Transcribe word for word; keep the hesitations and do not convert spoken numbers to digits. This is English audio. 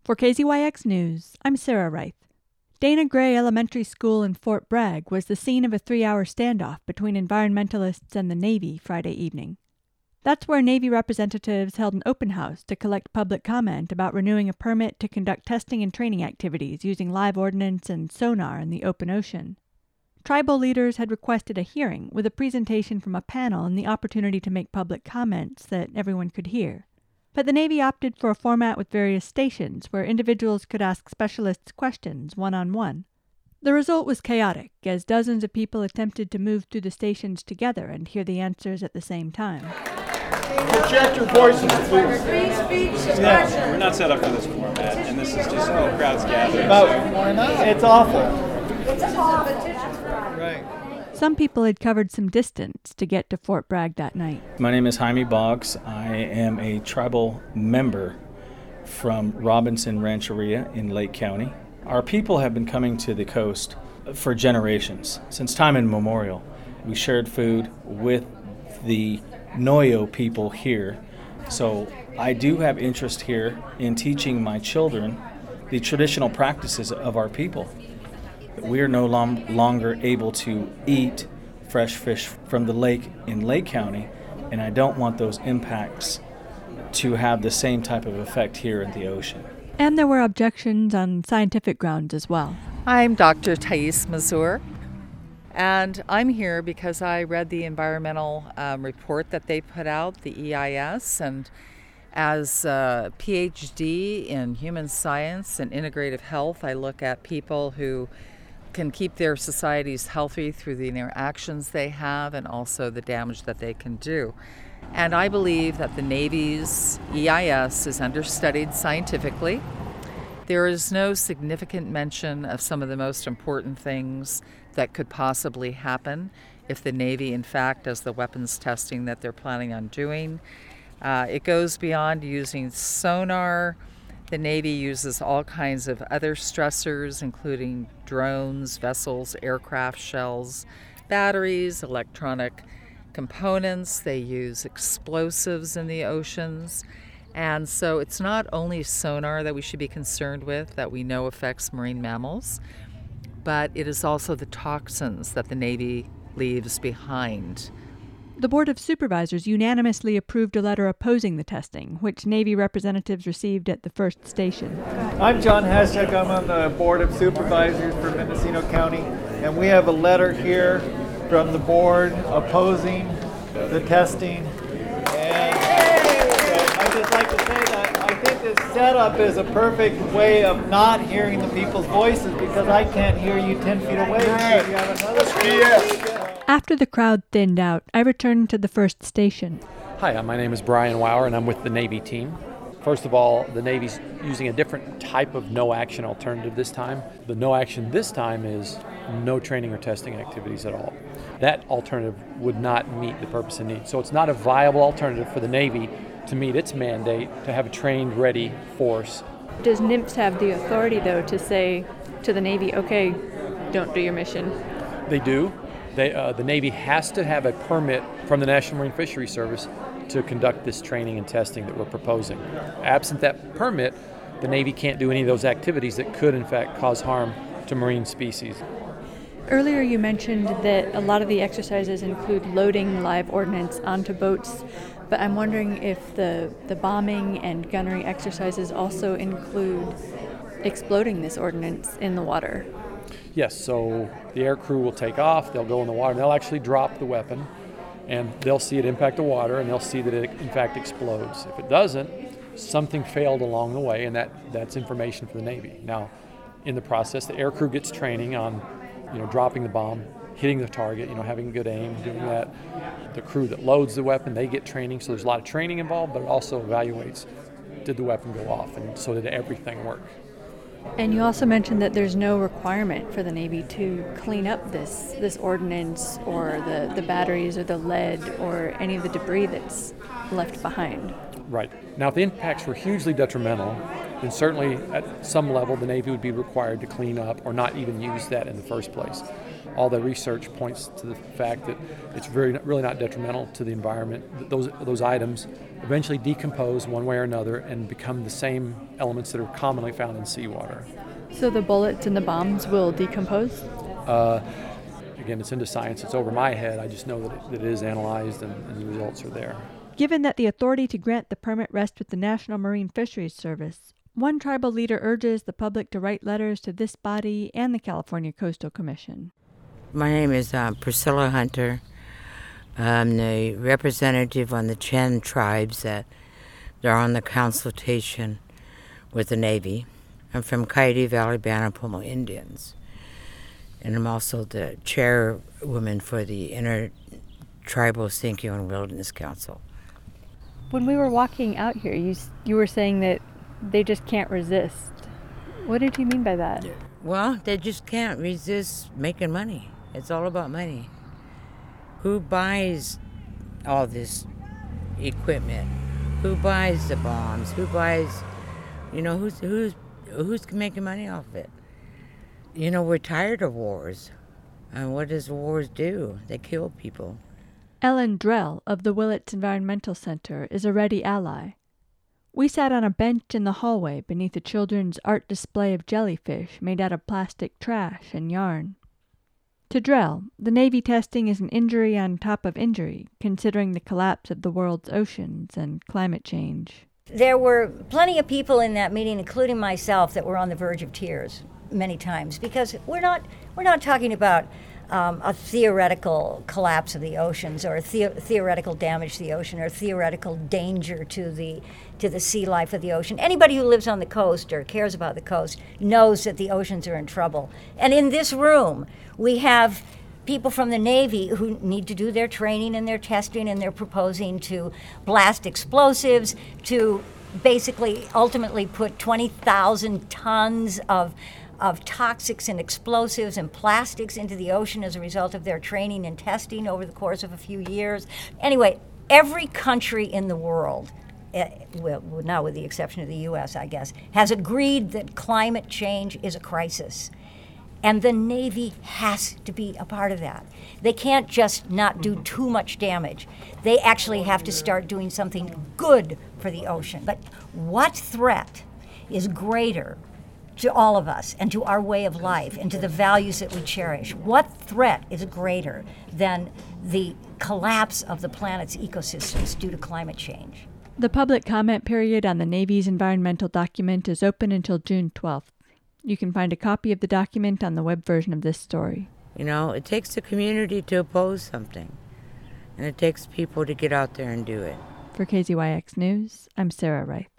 For K Z Y X News, I'm Sarah Reith. Dana Gray Elementary School in Fort Bragg was the scene of a three-hour standoff between environmentalists and the Navy Friday evening. That's where Navy representatives held an open house to collect public comment about renewing a permit to conduct testing and training activities using live ordnance and sonar in the open ocean. Tribal leaders had requested a hearing with a presentation from a panel and the opportunity to make public comments that everyone could hear. But the Navy opted for a format with various stations where individuals could ask specialists questions one-on-one. The result was chaotic, as dozens of people attempted to move through the stations together and hear the answers at the same time. Project your voices, please. Free speech Yeah, we're not set up for this format, and this is just oh, crowds gathering. No, So. why not? It's awful. It's a competition. Right. Some people had covered some distance to get to Fort Bragg that night. My name is Jaime Boggs. I am a tribal member from Robinson Rancheria in Lake County. Our people have been coming to the coast for generations, since time immemorial. We shared food with the Noyo people here. So I do have interest here in teaching my children the traditional practices of our people. We are no lom- longer able to eat fresh fish from the lake in Lake County, and I don't want those impacts to have the same type of effect here in the ocean. And there were objections on scientific grounds as well. I'm Doctor Thais Mazur, and I'm here because I read the environmental um, report that they put out, the E I S, and as a P H D in human science and integrative health, I look at people who can keep their societies healthy through the interactions they have and also the damage that they can do. And I believe that the Navy's E I S is understudied scientifically. There is no significant mention of some of the most important things that could possibly happen if the Navy, in fact, does the weapons testing that they're planning on doing. Uh, it goes beyond using sonar. The Navy uses all kinds of other stressors, including drones, vessels, aircraft shells, batteries, electronic components. They use explosives in the oceans. And so it's not only sonar that we should be concerned with, that we know affects marine mammals, but it is also the toxins that the Navy leaves behind. The Board of Supervisors unanimously approved a letter opposing the testing, which Navy representatives received at the first station. I'm John Haschak. I'm on the Board of Supervisors for Mendocino County, and we have a letter here from the board opposing the testing. And so I'd just like to say that I think this setup is a perfect way of not hearing the people's voices, because I can't hear you ten feet away. Right. You have another After the crowd thinned out, I returned to the first station. Hi, my name is Brian Wauer, and I'm with the Navy team. First of all, the Navy's using a different type of no-action alternative this time. The no-action this time is no training or testing activities at all. That alternative would not meet the purpose and need. So it's not a viable alternative for the Navy to meet its mandate to have a trained, ready force. Does NIMS have the authority, though, to say to the Navy, okay, don't do your mission? They do. They, uh, the Navy has to have a permit from the National Marine Fisheries Service to conduct this training and testing that we're proposing. Absent that permit, the Navy can't do any of those activities that could, in fact, cause harm to marine species. Earlier you mentioned that a lot of the exercises include loading live ordnance onto boats, but I'm wondering if the, the bombing and gunnery exercises also include exploding this ordnance in the water. Yes, so the air crew will take off, they'll go in the water, and they'll actually drop the weapon, and they'll see it impact the water, and they'll see that it in fact explodes. If it doesn't, something failed along the way, and that, that's information for the Navy. Now, in the process, the air crew gets training on, you know, dropping the bomb, hitting the target, you know, having good aim, doing that. The crew that loads the weapon, they get training, so there's a lot of training involved, but it also evaluates, did the weapon go off, and so did everything work. And you also mentioned that there's no requirement for the Navy to clean up this this ordnance or the, the batteries or the lead or any of the debris that's left behind. Right. Now, if the impacts were hugely detrimental then certainly at some level the Navy would be required to clean up or not even use that in the first place. All the research points to the fact that it's very, really not detrimental to the environment. Those, those items eventually decompose one way or another and become the same elements that are commonly found in seawater. So the bullets and the bombs will decompose? Uh, again, it's into science. It's over my head. I just know that it, that it is analyzed and, and the results are there. Given that the authority to grant the permit rests with the National Marine Fisheries Service, one tribal leader urges the public to write letters to this body and the California Coastal Commission. My name is uh, Priscilla Hunter. I'm the representative on the Chen tribes that are on the consultation with the Navy. I'm from Coyote Valley Banapomo Indians. And I'm also the chairwoman for the Intertribal Sinkyone Wilderness Council. When we were walking out here, you you were saying that they just can't resist. What did you mean by that? Well, they just can't resist making money. It's all about money. Who buys all this equipment? Who buys the bombs? Who buys, you know, who's who's who's making money off of it? You know, we're tired of wars. And what does wars do? They kill people. Ellen Drell of the Willits Environmental Center is a ready ally. We sat on a bench in the hallway beneath a children's art display of jellyfish made out of plastic trash and yarn. To Drell, the Navy testing is an injury on top of injury, considering the collapse of the world's oceans and climate change. There were plenty of people in that meeting, including myself, that were on the verge of tears many times, because we're not we're not talking about um, a theoretical collapse of the oceans or a the- theoretical damage to the ocean or theoretical danger to the to the sea life of the ocean. Anybody who lives on the coast or cares about the coast knows that the oceans are in trouble. And in this room, we have people from the Navy who need to do their training and their testing, and they're proposing to blast explosives, to basically ultimately put twenty thousand tons of of toxics and explosives and plastics into the ocean as a result of their training and testing over the course of a few years. Anyway, every country in the world, uh, well, now with the exception of the U S, I guess, has agreed that climate change is a crisis. And the Navy has to be a part of that. They can't just not do too much damage. They actually have to start doing something good for the ocean. But what threat is greater to all of us and to our way of life and to the values that we cherish? What threat is greater than the collapse of the planet's ecosystems due to climate change? The public comment period on the Navy's environmental document is open until June twelfth. You can find a copy of the document on the web version of this story. You know, it takes the community to oppose something, and it takes people to get out there and do it. For K Z Y X News, I'm Sarah Reith.